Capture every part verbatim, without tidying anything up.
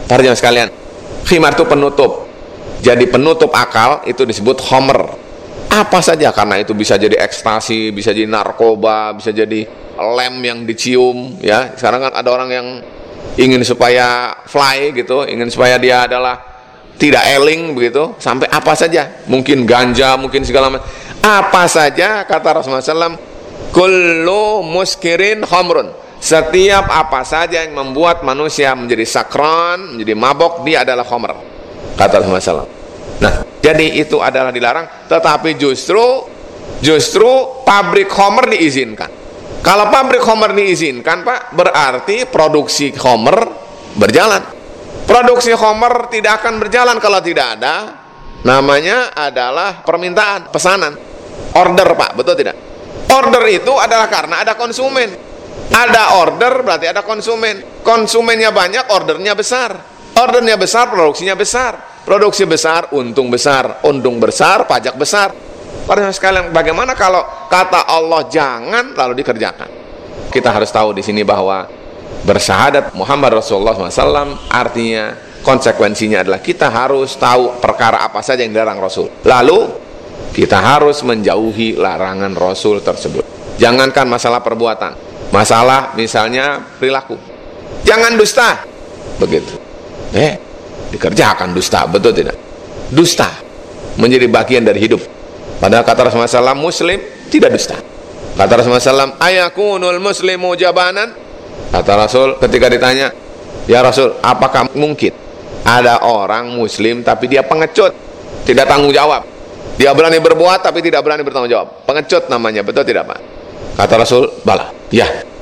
Para jemaah sekalian, khimar itu penutup. Jadi penutup akal itu disebut khomer. Apa saja, karena itu bisa jadi ekstasi, bisa jadi narkoba, bisa jadi lem yang dicium, ya. Sekarang kan ada orang yang ingin supaya fly gitu, ingin supaya dia adalah tidak eling begitu, sampai apa saja, mungkin ganja, mungkin segala macam. Apa saja, kata Rasulullah shallallahu alaihi wasallam, kullu muskirin khamrun. Setiap apa saja yang membuat manusia menjadi sakran, menjadi mabok, dia adalah khamr, kata Rasulullah shallallahu alaihi wasallam. Nah, jadi itu adalah dilarang, tetapi justru justru pabrik khamr diizinkan. Kalau pabrik khamr diizinkan, Pak, berarti produksi khamr berjalan. Produksi khamr tidak akan berjalan kalau tidak ada, namanya adalah permintaan, pesanan, order, Pak, betul tidak? Order itu adalah karena ada konsumen. Ada order berarti ada konsumen. Konsumennya banyak, ordernya besar. Ordernya besar, produksinya besar. Produksi besar, untung besar. Untung besar, pajak besar. Para sekalian, bagaimana kalau kata Allah jangan lalu dikerjakan? Kita harus tahu di sini bahwa bersyahadat Muhammad Rasulullah shallallahu alaihi wasallam artinya, konsekuensinya adalah kita harus tahu perkara apa saja yang dilarang Rasul. Lalu kita harus menjauhi larangan Rasul tersebut. Jangankan masalah perbuatan, masalah misalnya perilaku. Jangan dusta, begitu. Eh, dikerjakan dusta, betul tidak? Dusta menjadi bagian dari hidup. Padahal kata Rasulullah shallallahu alaihi wasallam, Muslim tidak dusta. Kata Rasulullah shallallahu alaihi wasallam, ayakunul muslimu jabanan. Kata Rasul ketika ditanya, ya Rasul, apakah mungkin ada orang Muslim tapi dia pengecut, tidak tanggung jawab? Dia berani berbuat tapi tidak berani bertanggung jawab. Pengecut namanya, betul tidak, Pak? Kata Rasul, bala, ya,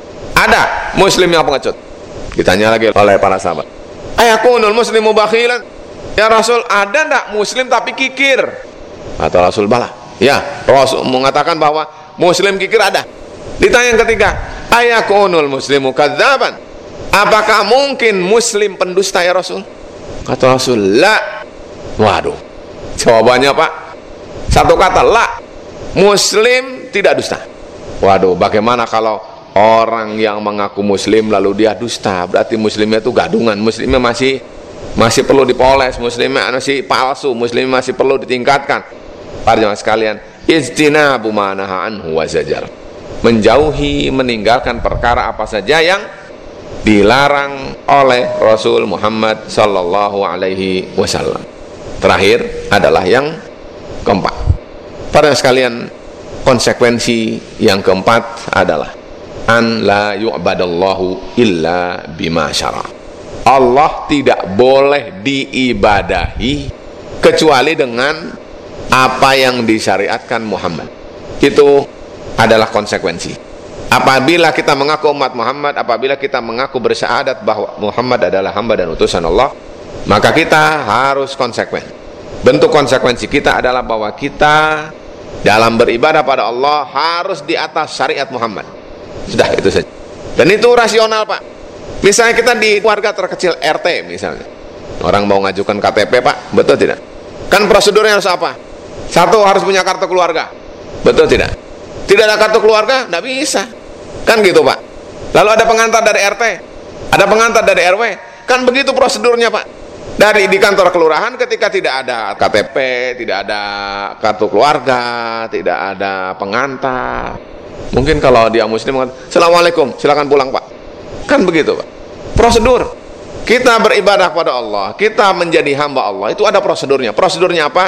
ada Muslim yang pengecut. Ditanya lagi oleh para sahabat, ayakunul muslimu bakhilan. Ya Rasul, ada enggak Muslim tapi kikir? Kata Rasul, bala, ya. Rasul mengatakan bahwa Muslim kikir ada. Ditanya yang ketiga, ayakunul muslimu kadzaban. Apakah mungkin Muslim pendusta ya Rasul? Kata Rasul, la. Waduh, jawabannya, Pak, satu kata, la. Muslim tidak dusta. Waduh, bagaimana kalau orang yang mengaku Muslim lalu dia dusta? Berarti Muslimnya itu gadungan, Muslimnya masih masih perlu dipoles, Muslimnya masih palsu, Muslimnya masih perlu ditingkatkan. Para jemaah sekalian, ijtinabu ma naha anhu wa zajar. Menjauhi, meninggalkan perkara apa saja yang dilarang oleh Rasul Muhammad sallallahu alaihi wasallam. Terakhir adalah yang keempat. Para sekalian, konsekuensi yang keempat adalah an la yu'badallahu illa bima syara. Allah tidak boleh diibadahi kecuali dengan apa yang disyariatkan Muhammad. Itu adalah konsekuensi. Apabila kita mengaku umat Muhammad, apabila kita mengaku bersyahadat bahwa Muhammad adalah hamba dan utusan Allah, maka kita harus konsekuen. Bentuk konsekuensi kita adalah bahwa kita dalam beribadah pada Allah harus di atas syariat Muhammad. Sudah, itu saja. Dan itu rasional, Pak. Misalnya kita di keluarga terkecil R T misalnya, orang mau ngajukan K T P, Pak, betul tidak? Kan prosedurnya harus apa? Satu, harus punya kartu keluarga, betul tidak? Tidak ada kartu keluarga, tidak bisa. Kan gitu, Pak. Lalu ada pengantar dari R T, ada pengantar dari R W. Kan begitu prosedurnya, Pak. Dari di kantor kelurahan ketika tidak ada K T P, tidak ada kartu keluarga, tidak ada pengantar. Mungkin kalau dia Muslim, assalamualaikum, silakan pulang, Pak. Kan begitu, Pak. Prosedur. Kita beribadah pada Allah, kita menjadi hamba Allah, itu ada prosedurnya. Prosedurnya apa?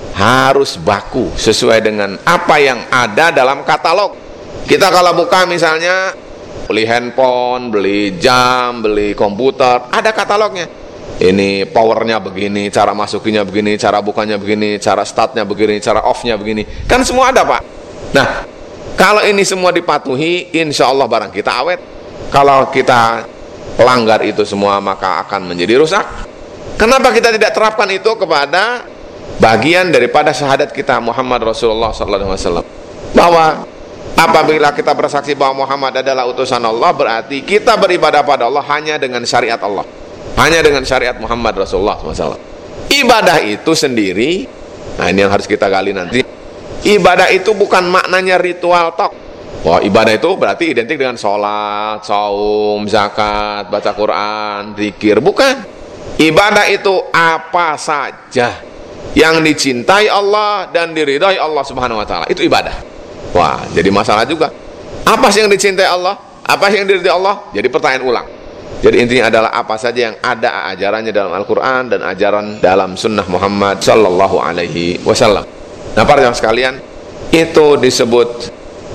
Harus baku sesuai dengan apa yang ada dalam katalog. Kita kalau buka misalnya beli handphone, beli jam, beli komputer, ada katalognya. Ini powernya begini, cara masukinya begini, cara bukanya begini, cara startnya begini, cara offnya begini. Kan semua ada, Pak. Nah, kalau ini semua dipatuhi, insya Allah barang kita awet. Kalau kita pelanggar itu semua, maka akan menjadi rusak. Kenapa kita tidak terapkan itu kepada bagian daripada syahadat kita Muhammad Rasulullah sallallahu alaihi wasallam? Bahwa apabila kita bersaksi bahwa Muhammad adalah utusan Allah, berarti kita beribadah pada Allah hanya dengan syariat Allah, hanya dengan syariat Muhammad Rasulullah sallallahu alaihi wasallam. Ibadah itu sendiri, nah ini yang harus kita gali nanti. Ibadah itu bukan maknanya ritual tok. Wah, ibadah itu berarti identik dengan sholat, saum, zakat, baca Quran, zikir. Bukan. Ibadah itu apa saja yang dicintai Allah dan diridhai Allah Subhanahu wa taala, itu ibadah. Wah, jadi masalah juga. Apa sih yang dicintai Allah? Apa sih yang diridhai Allah? Jadi pertanyaan ulang. Jadi intinya adalah apa saja yang ada ajarannya dalam Al-Quran dan ajaran dalam Sunnah Muhammad Sallallahu Alaihi Wasallam. Nah, para jamaah sekalian, itu disebut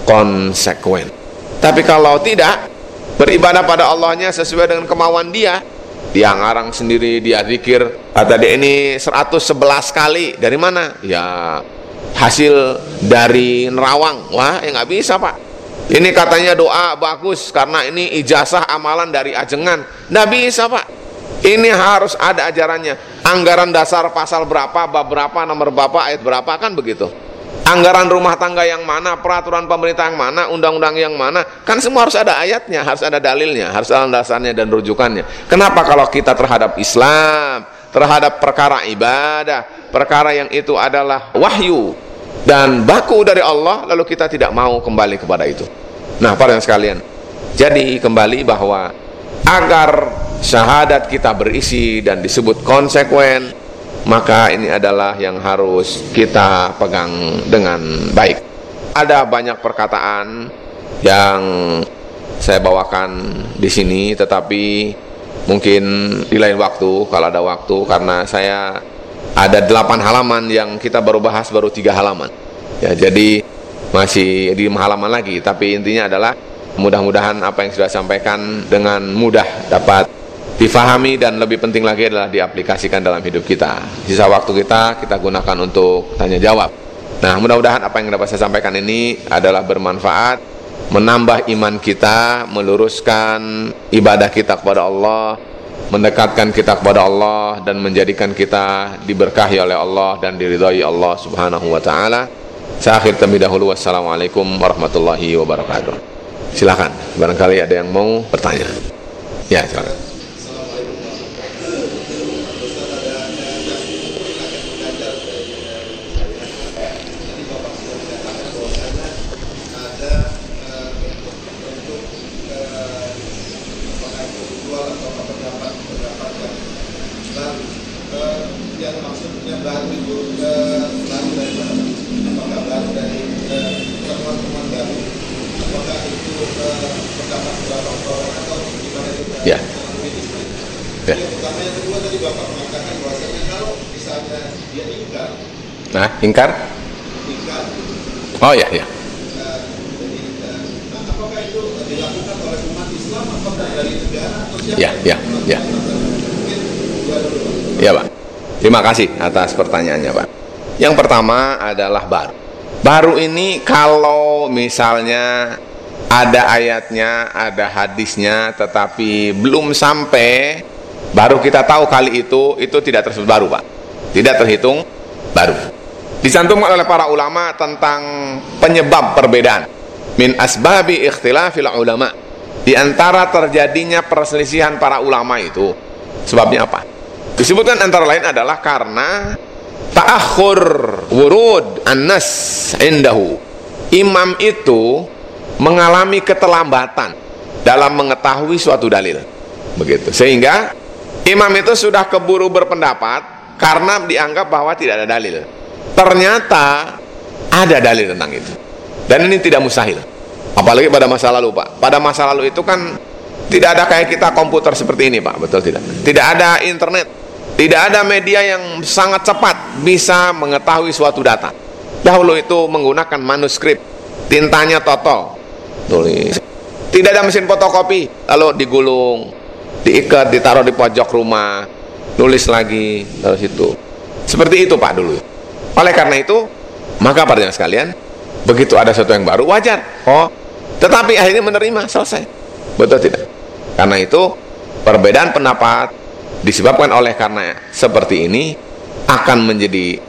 konsekuen. Tapi kalau tidak beribadah pada Allahnya sesuai dengan kemauan dia, dia ngarang sendiri, dia zikir, kata dia ini seratus sebelas kali, dari mana? Ya hasil dari nerawang. Wah, ya nggak bisa, Pak. Ini katanya doa bagus karena ini ijazah amalan dari ajengan. Nggak bisa, Pak. Ini harus ada ajarannya. Anggaran dasar pasal berapa, bab berapa, nomor berapa, ayat berapa, kan begitu. Anggaran rumah tangga yang mana, peraturan pemerintah yang mana, undang-undang yang mana, kan semua harus ada ayatnya, harus ada dalilnya, harus ada dasarnya dan rujukannya. Kenapa kalau kita terhadap Islam, terhadap perkara ibadah, perkara yang itu adalah wahyu dan baku dari Allah, lalu kita tidak mau kembali kepada itu? Nah, para yang sekalian, jadi kembali bahwa agar syahadat kita berisi dan disebut konsekuen, maka ini adalah yang harus kita pegang dengan baik. Ada banyak perkataan yang saya bawakan di sini, tetapi mungkin di lain waktu kalau ada waktu, karena saya ada delapan halaman yang kita baru bahas, baru tiga halaman. Ya, jadi masih di halaman lagi, tapi intinya adalah mudah-mudahan apa yang sudah sampaikan dengan mudah dapat difahami, dan lebih penting lagi adalah diaplikasikan dalam hidup kita. Sisa waktu kita kita gunakan untuk tanya jawab. Nah, mudah-mudahan apa yang dapat saya sampaikan ini adalah bermanfaat, menambah iman kita, meluruskan ibadah kita kepada Allah, mendekatkan kita kepada Allah, dan menjadikan kita diberkahi oleh Allah dan diridhai Allah Subhanahu wa taala. Saya akhir terlebih dahulu. Wassalamualaikum warahmatullahi wabarakatuh. Silakan, barangkali ada yang mau bertanya. Ya, silakan. Ya. Ya. Nah, ingkar? Oh ya, ya. Ya, ya, ya. Ya, Pak. Terima kasih atas pertanyaannya, Pak. Yang pertama adalah baru. Baru ini kalau misalnya ada ayatnya, ada hadisnya, tetapi belum sampai, baru kita tahu kali itu, itu tidak tersebut baru, Pak. Tidak terhitung baru. Dicantumkan oleh para ulama tentang penyebab perbedaan. Min asbabi ikhtilafil ulama. Di antara terjadinya perselisihan para ulama itu, sebabnya apa? Disebutkan antara lain adalah karena ta'akhur wurud an-nas indahu. Imam itu mengalami keterlambatan dalam mengetahui suatu dalil, begitu, sehingga imam itu sudah keburu berpendapat karena dianggap bahwa tidak ada dalil. Ternyata ada dalil tentang itu, dan ini tidak mustahil. Apalagi pada masa lalu, Pak. Pada masa lalu itu kan tidak ada kayak kita komputer seperti ini, Pak, betul tidak? Tidak ada internet, tidak ada media yang sangat cepat bisa mengetahui suatu data. Dahulu itu menggunakan manuskrip, tintanya totol, tulis. Tidak ada mesin fotokopi, lalu digulung, diikat, ditaruh di pojok rumah, nulis lagi, taruh situ. Seperti itu, Pak, dulu. Oleh karena itu, maka para jemaah sekalian, begitu ada sesuatu yang baru, wajar. Oh, tetapi akhirnya menerima, selesai. Betul tidak? Karena itu, perbedaan pendapat disebabkan oleh karena seperti ini akan menjadi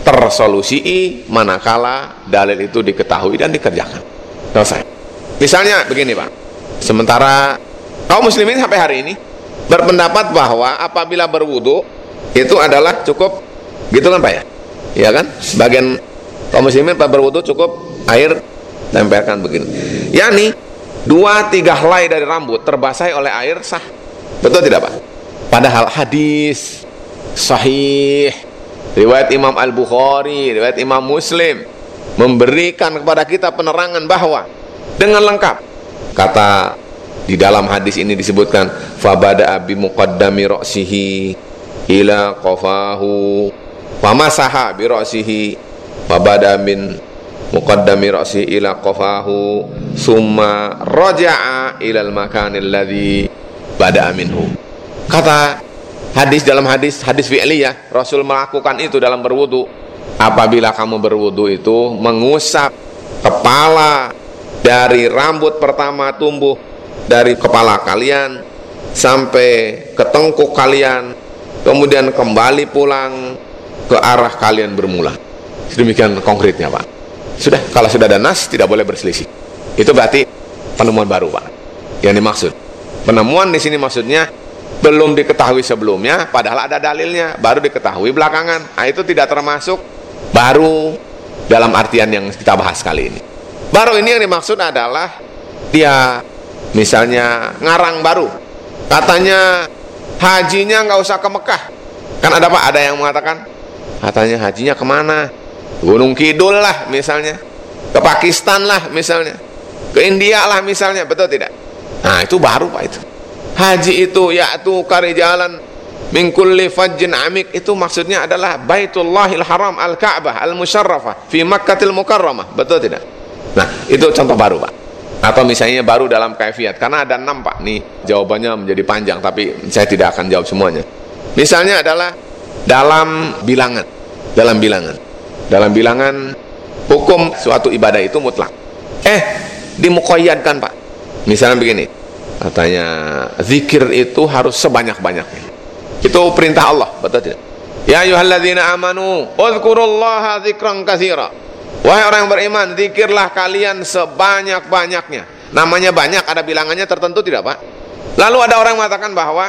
tersolusi manakala dalil itu diketahui dan dikerjakan. Selesai. Misalnya begini, Pak. Sementara kaum muslimin sampai hari ini berpendapat bahwa apabila berwudu itu adalah cukup, gitu kan, Pak, ya? Iya kan? Sebagian kaum muslimin pada berwudu cukup air tempelkan begini. Yani dua tiga helai dari rambut terbasahi oleh air sah. Betul tidak, Pak? Padahal hadis sahih riwayat Imam Al-Bukhari, riwayat Imam Muslim memberikan kepada kita penerangan bahwa dengan lengkap. Kata di dalam hadis ini disebutkan fabada'a bi muqaddami ra'sihi ila qafahu famasaha bi ra'sihi fabada'a min muqaddami ra'sihi ila qafahu summa raja'a ilal makanil ladzi bada'a minhu. Kata hadis dalam hadis hadis fi'liyah, Rasul melakukan itu dalam berwudu. Apabila kamu berwudu itu mengusap kepala dari rambut pertama tumbuh dari kepala kalian sampai ke tengkuk kalian, kemudian kembali pulang ke arah kalian bermula. Demikian konkretnya, Pak. Sudah, kalau sudah ada nas tidak boleh berselisih. Itu berarti penemuan baru, Pak. Yang dimaksud penemuan di sini maksudnya belum diketahui sebelumnya, padahal ada dalilnya, baru diketahui belakangan. Nah, itu tidak termasuk baru dalam artian yang kita bahas kali ini. Baru ini yang dimaksud adalah dia misalnya ngarang baru, katanya hajinya nggak usah ke Mekah. Kan ada Pak, ada yang mengatakan katanya hajinya kemana? Gunung Kidul lah misalnya, ke Pakistan lah misalnya, ke India lah misalnya, betul tidak? Nah, itu baru Pak itu. Haji itu yaitu kari jalan min kulli fajjin amik, itu maksudnya adalah Baitullahil Haram Al-Ka'bah Al-Musyarrafah fi Makkahil Mukarramah, betul tidak? Nah, itu contoh baru Pak. Atau misalnya baru dalam kaifiat, karena ada enam Pak. Nih jawabannya menjadi panjang, tapi saya tidak akan jawab semuanya. Misalnya adalah dalam bilangan, dalam bilangan, dalam bilangan hukum suatu ibadah itu mutlak. Eh, dimuqayyadkan Pak. Misalnya begini, katanya zikir itu harus sebanyak-banyaknya. Itu perintah Allah, betul tidak? Ya ayyuhalladzina amanu uzkurullaha dzikran katsira. Wahai orang yang beriman, zikirlah kalian sebanyak-banyaknya. Namanya banyak, ada bilangannya tertentu tidak Pak? Lalu ada orang mengatakan bahwa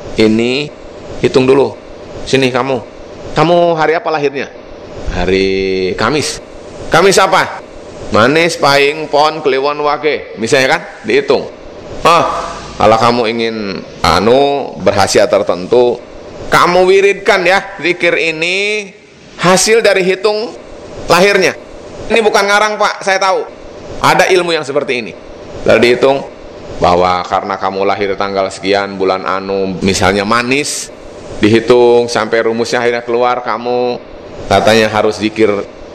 ini hitung dulu. Sini kamu. Kamu hari apa lahirnya? Hari Kamis. Kamis apa? Manis, pahing, pon, kliwon, wage. Misalnya kan, dihitung. Oh, kalau kamu ingin anu berhasiat tertentu, kamu wiridkan ya zikir ini hasil dari hitung lahirnya. Ini bukan ngarang Pak, saya tahu ada ilmu yang seperti ini. Lalu dihitung bahwa karena kamu lahir tanggal sekian bulan anu misalnya manis, dihitung sampai rumusnya akhirnya keluar, kamu katanya harus zikir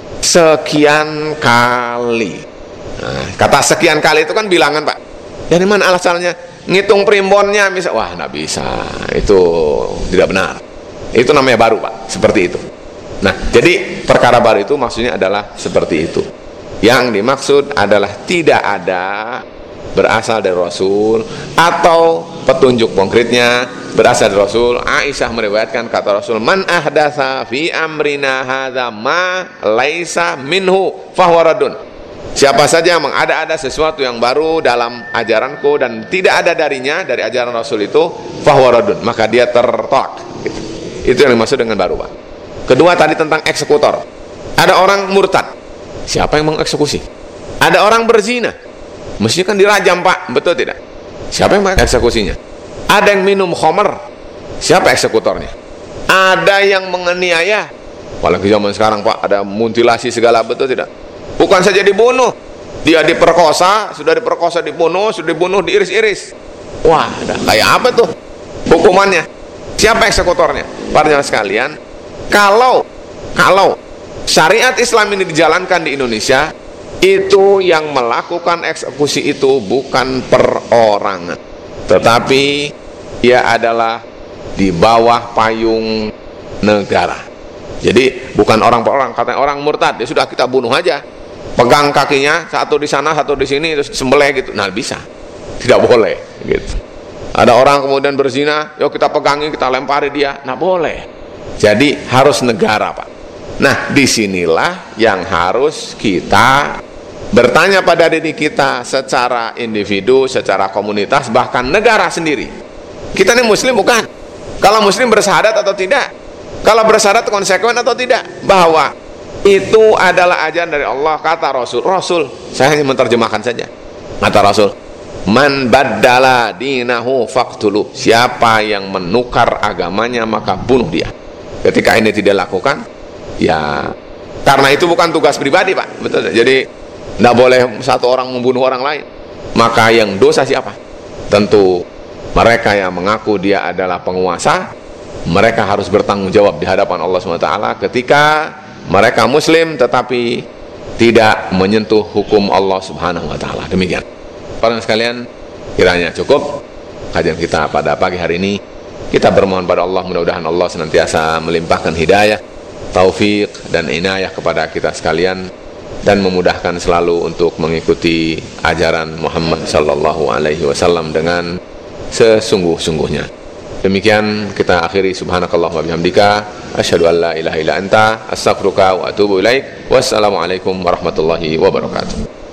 sekian kali. Nah, kata sekian kali itu kan bilangan Pak. Dari mana alasannya? Ngitung primbonnya misal, wah nggak bisa, itu tidak benar. Itu namanya baru Pak, seperti itu. Nah, jadi perkara baru itu maksudnya adalah seperti itu. Yang dimaksud adalah tidak ada berasal dari Rasul, atau petunjuk konkretnya berasal dari Rasul. Aisyah meriwayatkan, kata Rasul, man ahdatsa fi amrina hadza ma laisa minhu fahuwa raddun. Siapa saja yang mengada-ada sesuatu yang baru dalam ajaranku dan tidak ada darinya dari ajaran Rasul itu, fahuwa raddun, maka dia tertolak. Gitu. Itu yang dimaksud dengan baru Pak. Kedua tadi tentang eksekutor. Ada orang murtad, siapa yang mengeksekusi? Ada orang berzina, mestinya kan dirajam Pak, betul tidak? Siapa yang mengeksekusinya? Ada yang minum khamr, siapa eksekutornya? Ada yang menganiaya, apalagi zaman sekarang Pak, ada mutilasi segala, betul tidak? Bukan saja dibunuh, dia diperkosa, sudah diperkosa dibunuh, sudah dibunuh diiris-iris. Wah, kayak apa tuh hukumannya? Siapa eksekutornya? Para jemaah sekalian, Kalau kalau syariat Islam ini dijalankan di Indonesia, itu yang melakukan eksekusi itu bukan perorangan, tetapi dia adalah di bawah payung negara. Jadi bukan orang per orang, katanya orang murtad, ya sudah kita bunuh aja, pegang kakinya, satu di sana, satu di sini, terus sembelih gitu. Nah, bisa, tidak boleh gitu. Ada orang kemudian berzina, yuk kita pegangi, kita lempari dia, nah boleh. Jadi harus negara Pak. Nah, disinilah yang harus kita bertanya pada diri kita secara individu, secara komunitas, bahkan negara sendiri. Kita ini muslim bukan? Kalau muslim bersyahadat atau tidak? Kalau bersyahadat konsekuen atau tidak? Bahwa itu adalah ajaran dari Allah, kata Rasul. Rasul, saya hanya menerjemahkan saja. Kata Rasul, Man baddala dinahu faqtulu. Siapa yang menukar agamanya maka bunuh dia. Ketika ini tidak lakukan, ya karena itu bukan tugas pribadi, Pak. Betul. Jadi tidak boleh satu orang membunuh orang lain. Maka yang dosa siapa? Tentu mereka yang mengaku dia adalah penguasa. Mereka harus bertanggung jawab di hadapan Allah subhanahu wa taala ketika mereka muslim tetapi tidak menyentuh hukum Allah subhanahu wa taala. Demikian. Para sekalian, kiranya cukup kajian kita pada pagi hari ini. Kita bermohon pada Allah, mudah-mudahan Allah senantiasa melimpahkan hidayah, taufik dan inayah kepada kita sekalian, dan memudahkan selalu untuk mengikuti ajaran Muhammad sallallahu alaihi wasallam dengan sesungguh-sungguhnya. Demikian kita akhiri. Subhanakallahumma bihamdika asyhadu an la ilaha illa anta astaghfiruka wa atubu ilaik. Wassalamualaikum warahmatullahi wabarakatuh.